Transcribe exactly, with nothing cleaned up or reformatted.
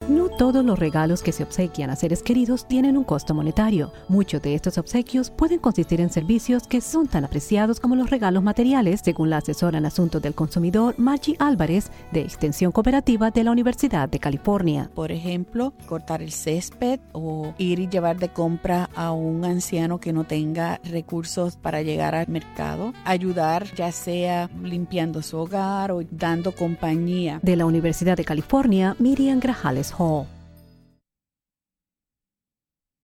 No todos los regalos que se obsequian a seres queridos tienen un costo monetario. Muchos de estos obsequios pueden consistir en servicios que son tan apreciados como los regalos materiales, según la asesora en asuntos del consumidor Margie Álvarez, de Extensión Cooperativa de la Universidad de California. Por ejemplo, cortar el césped o ir y llevar de compra a un anciano que no tenga recursos para llegar al mercado. Ayudar, ya sea limpiando su hogar o dando compañía. De la Universidad de California, Miriam Grajales Hall.